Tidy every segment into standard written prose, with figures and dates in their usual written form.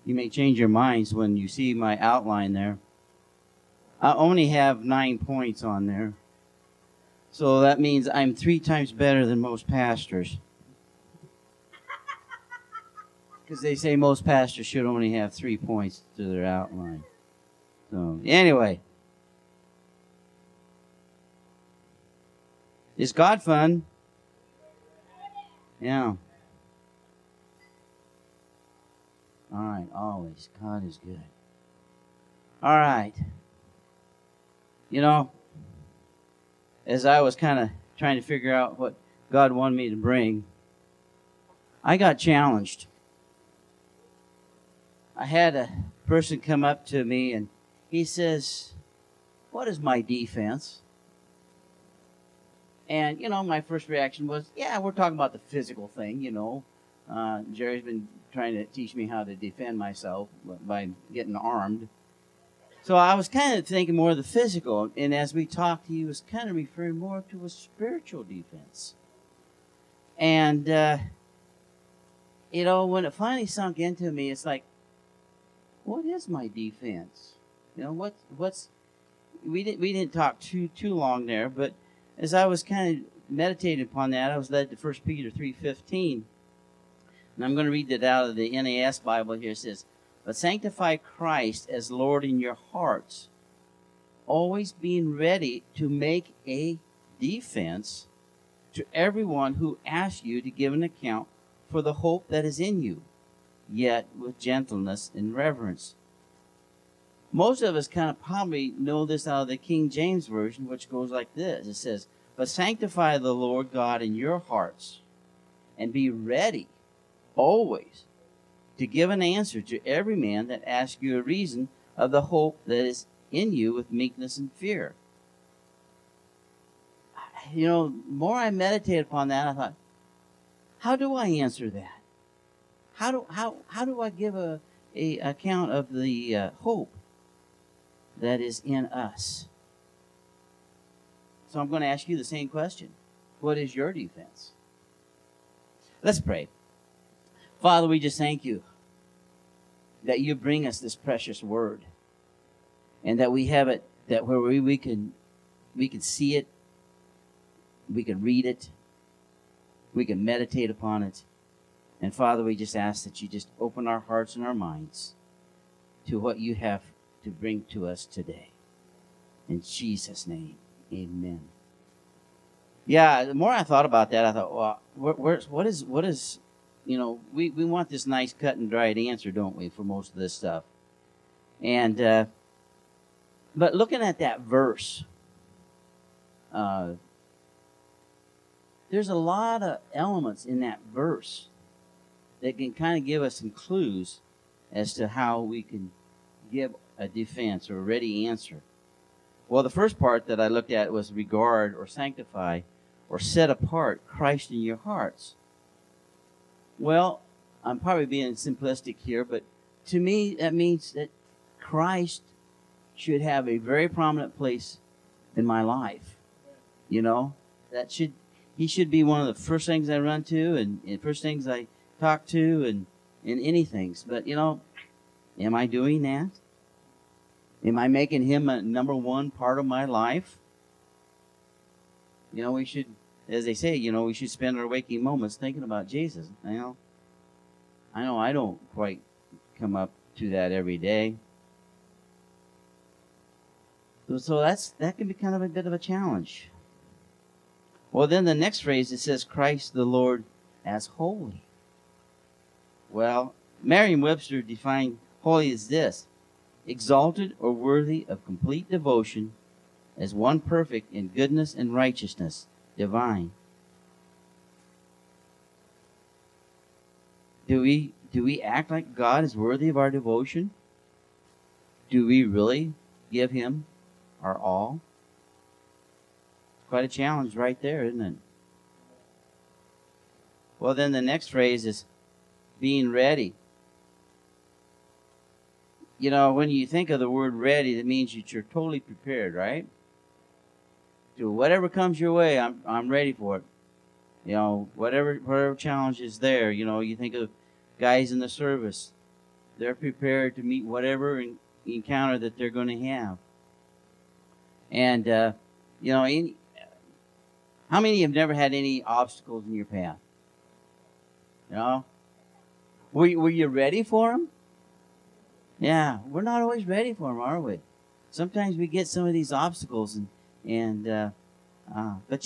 You may change your minds when you see my outline there. I only have 9 points on there. So that means I'm 3 times better than most pastors. Because they say most pastors should only have 3 points to their outline. So, anyway. Is God fun? Yeah. All right, always. God is good. All right. You know, as I was kind of trying to figure out what God wanted me to bring, I got challenged. I had a person come up to me and he says, "What is my defense?" And, my first reaction was, yeah, we're talking about the physical thing, Jerry's been trying to teach me how to defend myself by getting armed. So I was kind of thinking more of the physical. And as we talked, he was kind of referring more to a spiritual defense. And, when it finally sunk into me, it's like, what is my defense? We didn't talk too long there, but as I was kind of meditating upon that, I was led to 1 Peter 3:15. And I'm going to read that out of the NAS Bible here. It says, "But sanctify Christ as Lord in your hearts, always being ready to make a defense to everyone who asks you to give an account for the hope that is in you, yet with gentleness and reverence." Most of us kind of probably know this out of the King James Version, which goes like this. It says, "But sanctify the Lord God in your hearts, and be ready always to give an answer to every man that asks you a reason of the hope that is in you with meekness and fear." The more I meditated upon that, I thought, how do I answer that? How do I give a account of the hope that is in us? So I'm going to ask you the same question. What is your defense? Let's pray. Father, we just thank you that you bring us this precious word, and that we have it, that where we can see it, we can read it, we can meditate upon it. And Father, we just ask that you just open our hearts and our minds to what you have to bring to us today. In Jesus' name, amen. Yeah, the more I thought about that, I thought, well, what is we want this nice cut and dried answer, don't we, for most of this stuff. And but looking at that verse, there's a lot of elements in that verse that can kind of give us some clues as to how we can give a defense or a ready answer. Well, the first part that I looked at was regard or sanctify or set apart Christ in your hearts. Well, I'm probably being simplistic here, but to me that means that Christ should have a very prominent place in my life. He should be one of the first things I run to and first things I talk to and in anything. But am I doing that? Am I making him a number one part of my life? We should, as they say, we should spend our waking moments thinking about Jesus. I know I don't quite come up to that every day. So that can be kind of a bit of a challenge. Well, then the next phrase, it says, Christ the Lord as holy. Well, Merriam-Webster defined holy as this: exalted or worthy of complete devotion, as one perfect in goodness and righteousness, divine. Do we act like God is worthy of our devotion? Do we really give him our all? Quite a challenge right there, isn't it? Well, then the next phrase is being ready. When you think of the word ready, that means that you're totally prepared, right? To whatever comes your way, I'm ready for it. Whatever challenge is there. You think of guys in the service. They're prepared to meet whatever encounter that they're going to have. And, how many have never had any obstacles in your path? You know? Were you ready for them? Yeah, we're not always ready for them, are we? Sometimes we get some of these obstacles, but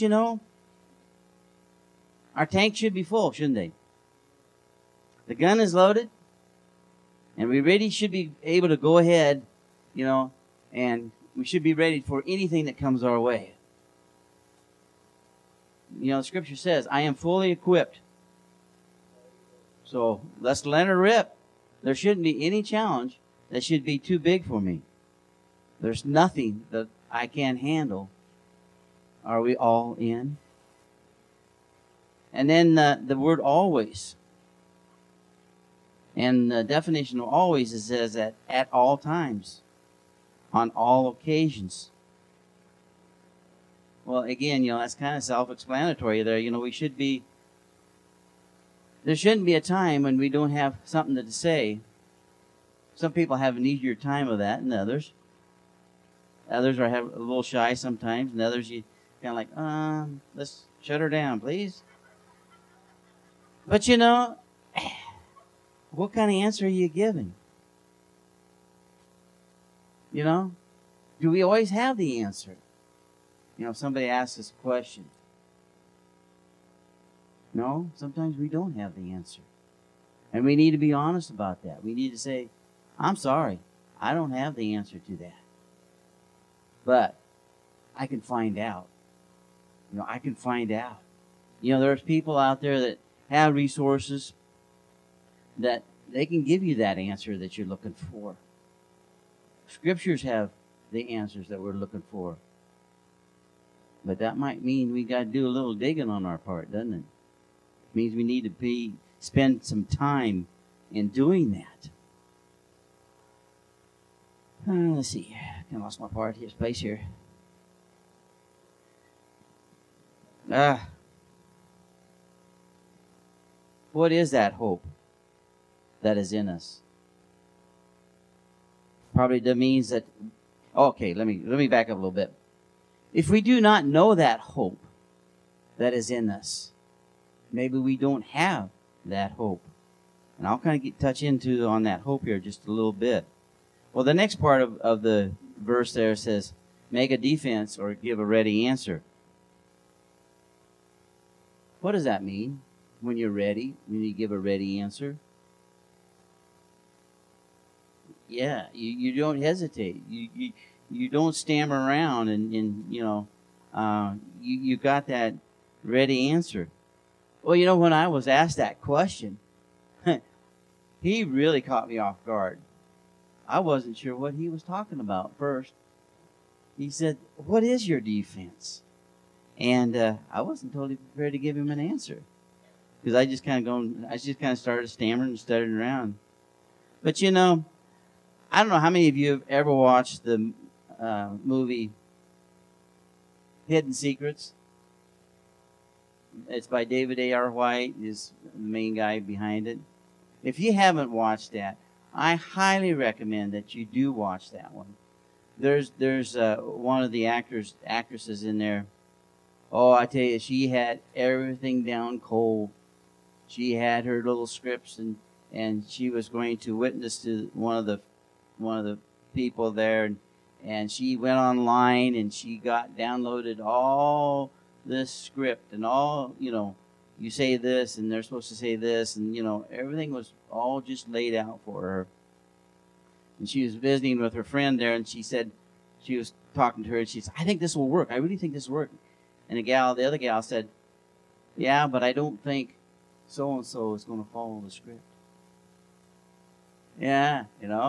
our tank should be full, shouldn't they? The gun is loaded, and we really should be able to go ahead, and we should be ready for anything that comes our way. The Scripture says, I am fully equipped. So let's let her rip. There shouldn't be any challenge that should be too big for me. There's nothing that I can't handle. Are we all in? And then the word always. And the definition of always, it says that at all times, on all occasions. Well, again, that's kind of self-explanatory there. There shouldn't be a time when we don't have something to say. Some people have an easier time of that than others. Others are a little shy sometimes, and others you kind of like, let's shut her down, please. But what kind of answer are you giving? Do we always have the answer? If somebody asks us a question. No, sometimes we don't have the answer. And we need to be honest about that. We need to say, I'm sorry, I don't have the answer to that. But I can find out. I can find out. There's people out there that have resources that they can give you that answer that you're looking for. Scriptures have the answers that we're looking for. But that might mean we got to do a little digging on our part, doesn't it? It means we need to spend some time in doing that. Let's see. I kind of lost my place here. What is that hope that is in us? Probably that means that. Okay, let me back up a little bit. If we do not know that hope that is in us, maybe we don't have that hope. And I'll kind of touch into on that hope here just a little bit. Well, the next part of the verse there says, make a defense or give a ready answer. What does that mean? When you're ready, when you give a ready answer? Yeah, you don't hesitate. You don't stammer around and you got that ready answer. Well, when I was asked that question, he really caught me off guard. I wasn't sure what he was talking about first. He said, what is your defense? And I wasn't totally prepared to give him an answer. Because I just kind of started stammering and stuttering around. But I don't know how many of you have ever watched the movie Hidden Secrets. It's by David A.R. White, is the main guy behind it. If you haven't watched that, I highly recommend that you do watch that one. There's one of the actresses in there. Oh, I tell you, she had everything down cold. She had her little scripts, and she was going to witness to one of the people there, and she went online and she got downloaded all this script and all, you say this and they're supposed to say this, and everything was all just laid out for her. And she was visiting with her friend there, and she said, she was talking to her, and she said, I think this will work. I really think this will work. And the other gal said, yeah, but I don't think so-and-so is going to follow the script. Yeah,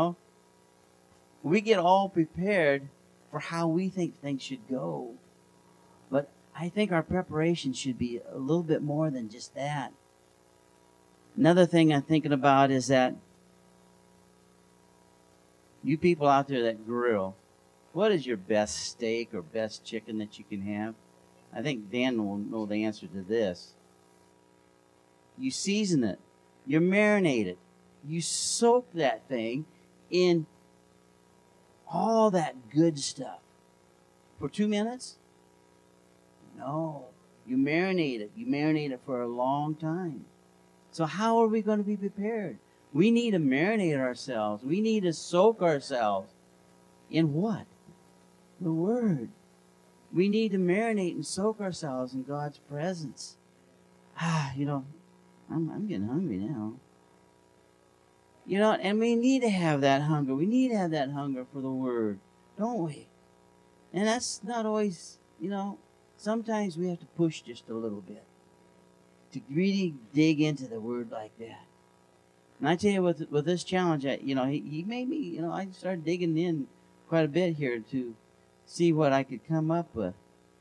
we get all prepared for how we think things should go. But I think our preparation should be a little bit more than just that. Another thing I'm thinking about is that you people out there that grill, what is your best steak or best chicken that you can have? I think Dan will know the answer to this. You season it. You marinate it. you soak that thing in all that good stuff. For 2 minutes? No. You marinate it. You marinate it for a long time. So how are we going to be prepared? We need to marinate ourselves. We need to soak ourselves in what? The Word. We need to marinate and soak ourselves in God's presence. I'm getting hungry now. And we need to have that hunger. We need to have that hunger for the Word, don't we? And that's not always, sometimes we have to push just a little bit to really dig into the Word like that. And I tell you, with this challenge, he made me, I started digging in quite a bit here to see what I could come up with.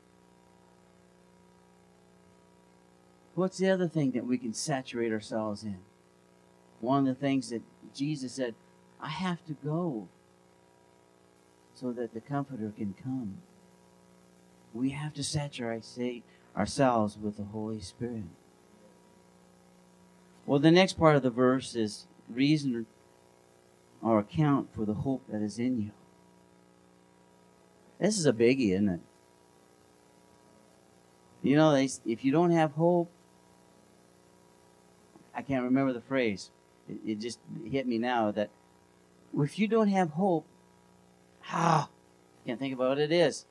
What's the other thing that we can saturate ourselves in? One of the things that Jesus said, I have to go so that the Comforter can come. We have to saturate ourselves with the Holy Spirit. Well, the next part of the verse is reason or account for the hope that is in you. This is a biggie, isn't it? If you don't have hope, I can't remember the phrase. It just hit me now that if you don't have hope, can't think about what it is.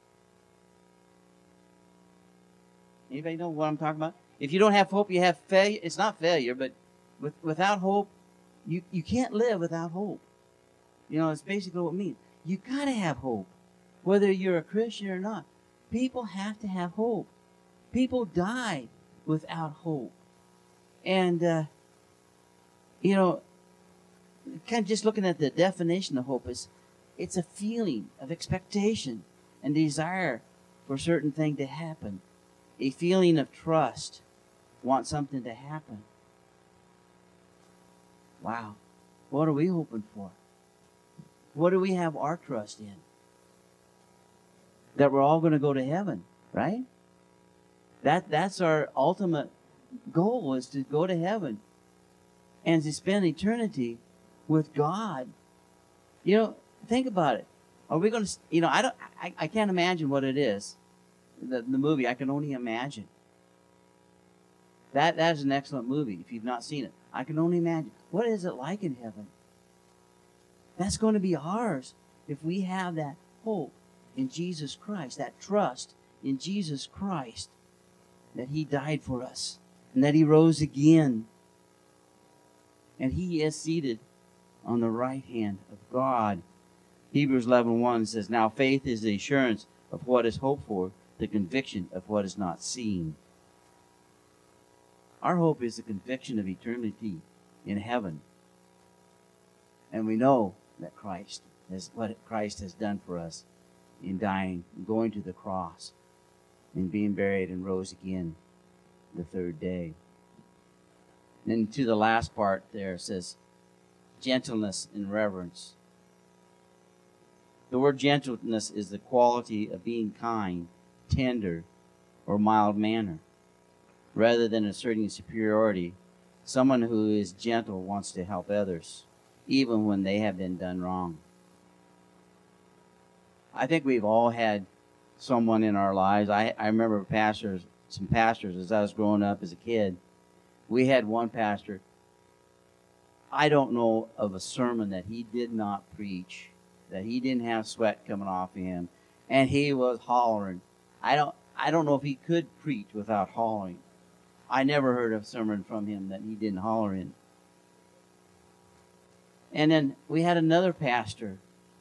Anybody know what I'm talking about? If you don't have hope, you have failure. It's not failure, but without hope, you can't live without hope. It's basically what it means. You got to have hope, whether you're a Christian or not. People have to have hope. People die without hope. And, kind of just looking at the definition of hope, it's a feeling of expectation and desire for a certain thing to happen. A feeling of trust, want something to happen. Wow. What are we hoping for? What do we have our trust in? That we're all going to go to heaven, right? That's our ultimate goal, is to go to heaven and to spend eternity with God. Think about it. Are we going to, I can't imagine what it is. The movie, I can only imagine. That is an excellent movie if you've not seen it. I can only imagine. What is it like in heaven? That's going to be ours if we have that hope in Jesus Christ, that trust in Jesus Christ, that He died for us and that He rose again. And He is seated on the right hand of God. Hebrews 11:1 says, now faith is the assurance of what is hoped for, the conviction of what is not seen. Our hope is the conviction of eternity in heaven. And we know that what Christ has done for us in dying, going to the cross, and being buried and rose again the third day. Then to the last part there, it says, gentleness and reverence. The word gentleness is the quality of being kind, tender, or mild manner. Rather than asserting superiority, someone who is gentle wants to help others, even when they have been done wrong. I think we've all had someone in our lives. I remember some pastors as I was growing up as a kid. We had one pastor. I don't know of a sermon that he did not preach, that he didn't have sweat coming off of him, and he was hollering. I don't know if he could preach without hollering. I never heard a sermon from him that he didn't holler in. And then we had another pastor.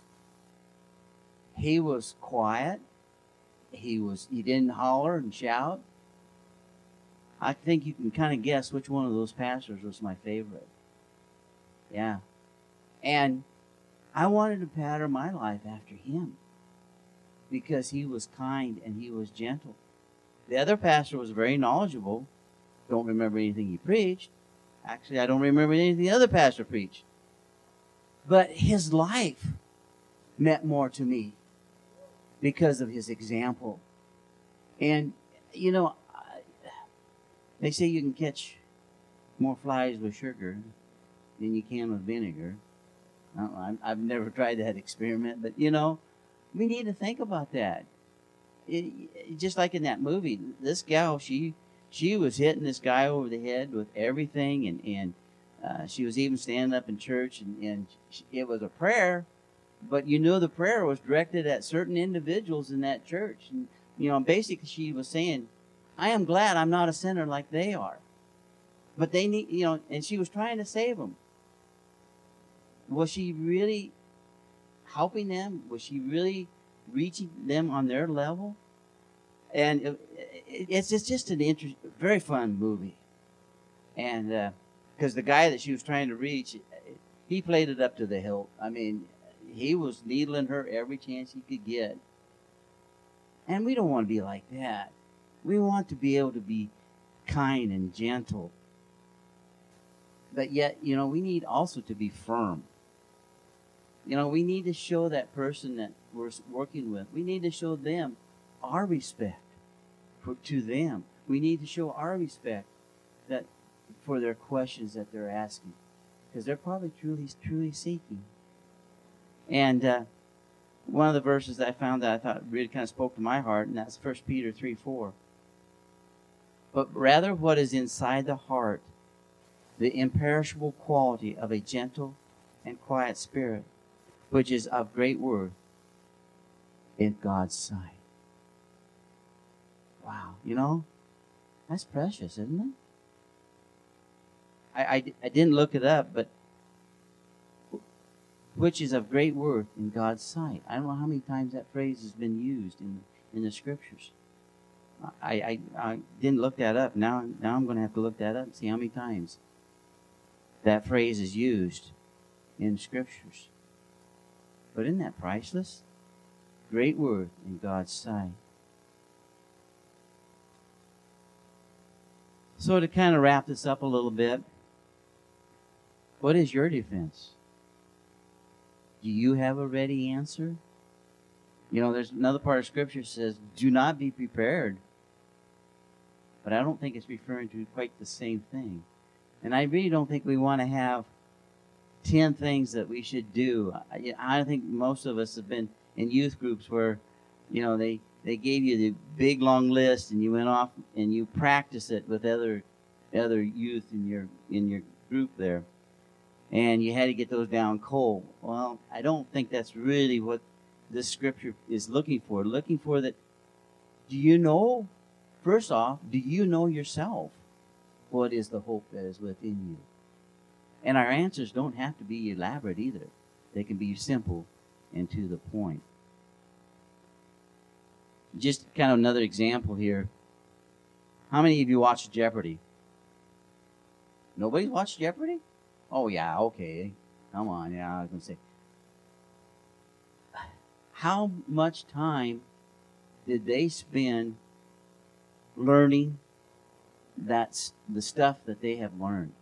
He was quiet. He didn't holler and shout. I think you can kind of guess which one of those pastors was my favorite. Yeah. And I wanted to pattern my life after him because he was kind and he was gentle. The other pastor was very knowledgeable. Don't remember anything he preached. Actually, I don't remember anything the other pastor preached. But his life meant more to me because of his example. And, they say you can catch more flies with sugar than you can with vinegar. I don't know, I've never tried that experiment, but we need to think about that. Just like in that movie, this gal, she was hitting this guy over the head with everything, and she was even standing up in church, and it was a prayer, but the prayer was directed at certain individuals in that church, and basically she was saying, I am glad I'm not a sinner like they are, but they need, and she was trying to save them. Was she really helping them? Was she really reaching them on their level? And it's just an very fun movie. And because the guy that she was trying to reach, he played it up to the hilt. I mean, he was needling her every chance he could get. And we don't want to be like that. We want to be able to be kind and gentle. But yet, we need also to be firm. We need to show that person that we're working with, we need to show them our respect to them. We need to show our respect that for their questions that they're asking, because they're probably truly seeking. And one of the verses that I found that I thought really kind of spoke to my heart, and that's 1 Peter 3:4. But rather what is inside the heart, the imperishable quality of a gentle and quiet spirit, which is of great worth in God's sight. Wow, that's precious, isn't it? I didn't look it up, but which is of great worth in God's sight. I don't know how many times that phrase has been used in the scriptures. I didn't look that up. Now I'm going to have to look that up and see how many times that phrase is used in scriptures. But isn't that priceless? Great worth in God's sight. So to kind of wrap this up a little bit, what is your defense? Do you have a ready answer? There's another part of Scripture that says, do not be prepared. But I don't think it's referring to quite the same thing. And I really don't think we want to have 10 things that we should do. I think most of us have been in youth groups where, they gave you the big long list, and you went off and you practice it with other youth in your group there, and you had to get those down cold. Well, I don't think that's really what this scripture is looking for. Looking for that. First off, do you know yourself? What is the hope that is within you? And our answers don't have to be elaborate either. They can be simple and to the point. Just kind of another example here. How many of you watch Jeopardy? Nobody's watched Jeopardy? Oh, yeah, okay. Come on, yeah, I was going to say. How much time did they spend learning the stuff that they have learned?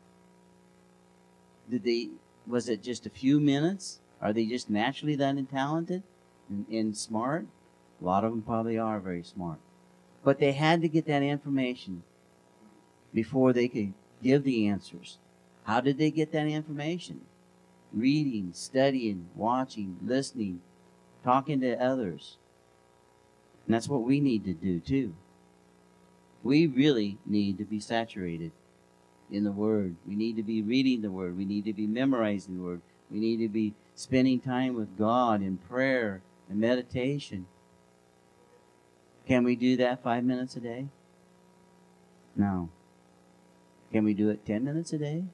Was it just a few minutes? Are they just naturally that talented and smart? A lot of them probably are very smart. But they had to get that information before they could give the answers. How did they get that information? Reading, studying, watching, listening, talking to others. And that's what we need to do too. We really need to be saturated in the Word. We need to be reading the Word. We need to be memorizing the Word. We need to be spending time with God in prayer and meditation. Can we do that 5 minutes a day? No. Can we do it 10 minutes a day?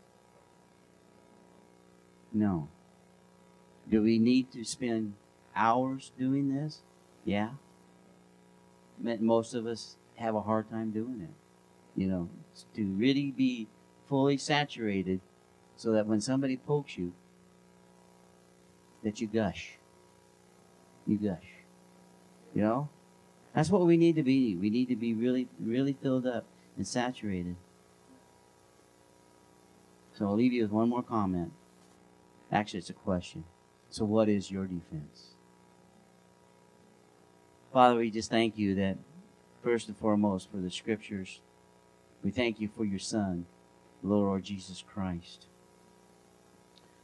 No. Do we need to spend hours doing this? Yeah. Most of us have a hard time doing it. To really be fully saturated so that when somebody pokes you, that you gush. You gush. That's what we need to be. We need to be really, really filled up and saturated. So I'll leave you with one more comment. Actually, it's a question. So what is your defense? Father, we just thank you that, first and foremost, for the Scriptures. We thank you for your Son, the Lord Jesus Christ.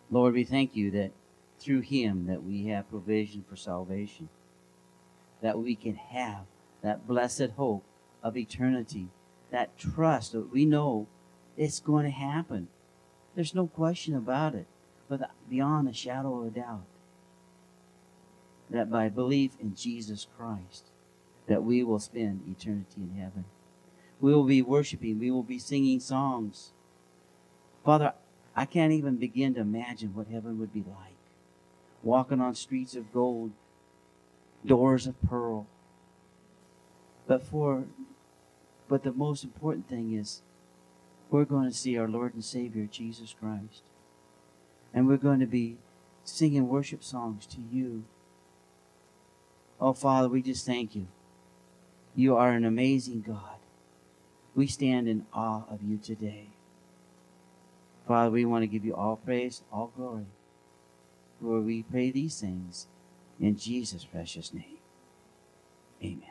Lord, we thank you that through him that we have provision for salvation, that we can have that blessed hope of eternity, that trust that we know it's going to happen. There's no question about it, but beyond a shadow of a doubt, that by belief in Jesus Christ, that we will spend eternity in heaven. We will be worshiping. We will be singing songs. Father, I can't even begin to imagine what heaven would be like. Walking on streets of gold, doors of pearl. But the most important thing is we're going to see our Lord and Savior, Jesus Christ. And we're going to be singing worship songs to you. Oh, Father, we just thank you. You are an amazing God. We stand in awe of you today. Father, we want to give you all praise, all glory. Lord, we pray these things in Jesus' precious name. Amen.